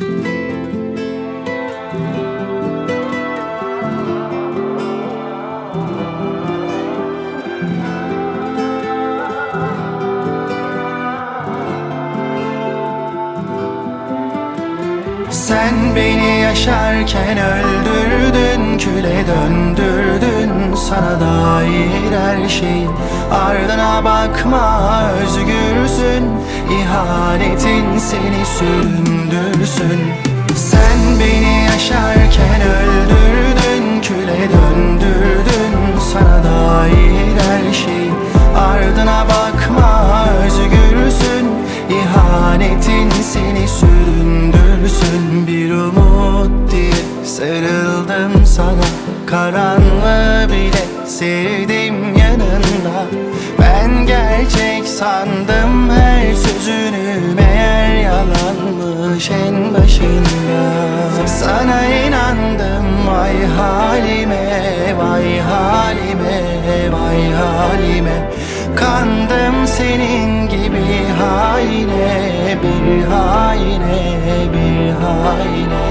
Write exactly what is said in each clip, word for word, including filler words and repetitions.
Sen beni yaşarken öldürdün, küle döndürdün. Sana dair her şey, ardına bakma, özgürsün. İhanetin seni süründürsün. Sen beni yaşarken öldürdün, küle döndürdün. Sana dair her şey, ardına bakma, özgürsün. İhanetin seni süründürsün. Bir umut diye sarıldım sana, karanlığı bile sevdim yanında. Ben gerçek sandım her sözünü, meğer yalanmış en başında. Sana inandım, vay halime, vay halime, vay halime. Kandım senin gibi haine, bir haine, bir haine.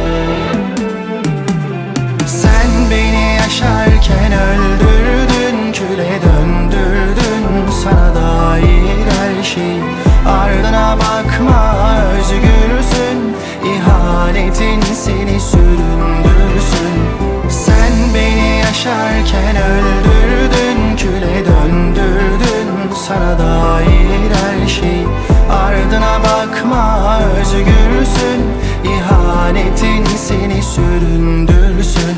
Sen beni yaşarken öldürdün, küle döndürdün. Sana dair her şey, ardına bakma, özgürsün. İhanetin seni süründürsün. Sen beni yaşarken öldürdün, küle döndürdün. Sana dair her şey, ardına bakma, özgürsün. İhanetin seni süründürsün.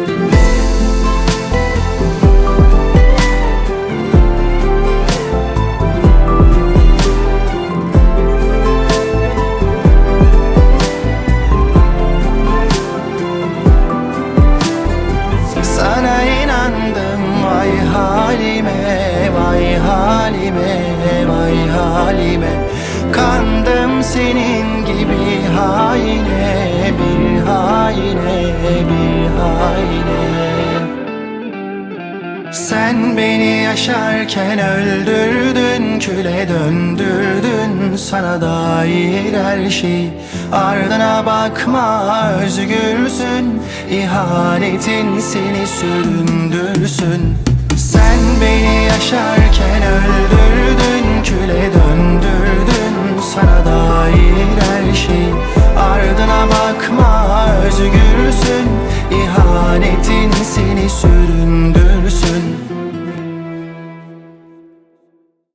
Sana inandım, vay halime, vay halime, vay halime. Kandım senin gibi haine, bir haine, bir haine. Sen beni yaşarken öldürdün, küle döndürdün. Sana dair her şey, ardına bakma, özgürsün. İhanetin seni süründürsün. Sen beni yaşarken öldürdün, küle